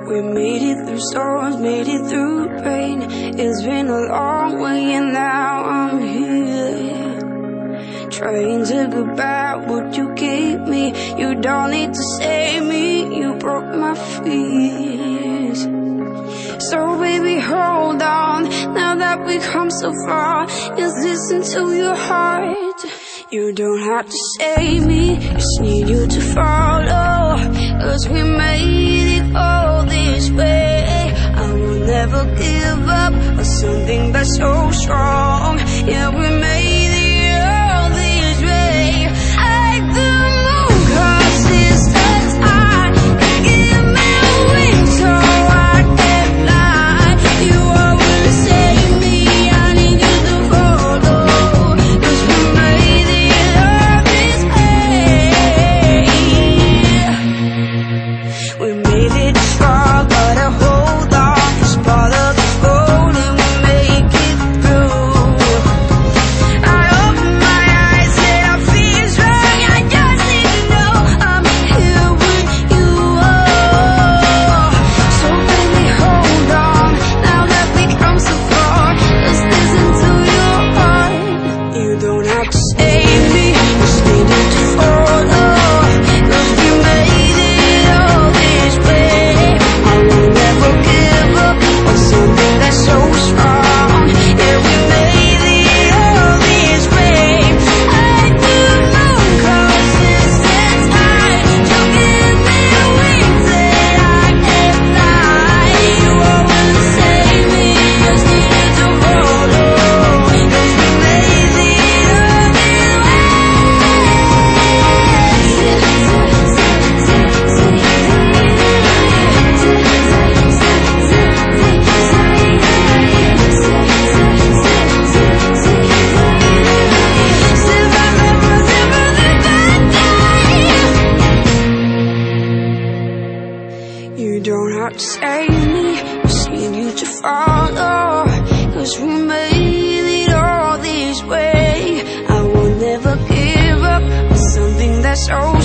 We made it through storms, made it through pain. It's been a long way and now I'm here, trying to get back what you gave me. You don't need to save me, you broke my fears. So baby, hold on, now that we've come so far, just listen to your heart. You don't have to save me, just need you to follow, 'cause we made it all this way. I will never give up on something that's so strong. Yeah, we made it all this way. Like the moon, 'cause it's the time. Give me a wing so I can fly. You always save me, I need you to follow, 'cause we made it all this way. We made it far, but I hold on. It's part of the road and we make it through. I open my eyes and I feel strong. I just need to know I'm here with you. So baby, hold on, now that we come so far, just listen to your heart. You don't have to save me, just need you to follow, 'cause we made it all this way. I will never give up on something that's so strong. Yeah, we made it all this way. Like the moon, 'cause it's the time. You give me wings that I can fly. You always save me, just need you to follow, 'cause we made it all this way. You don't have to save me, just need you to follow, 'cause we made it all this way. I will never give up on something that's so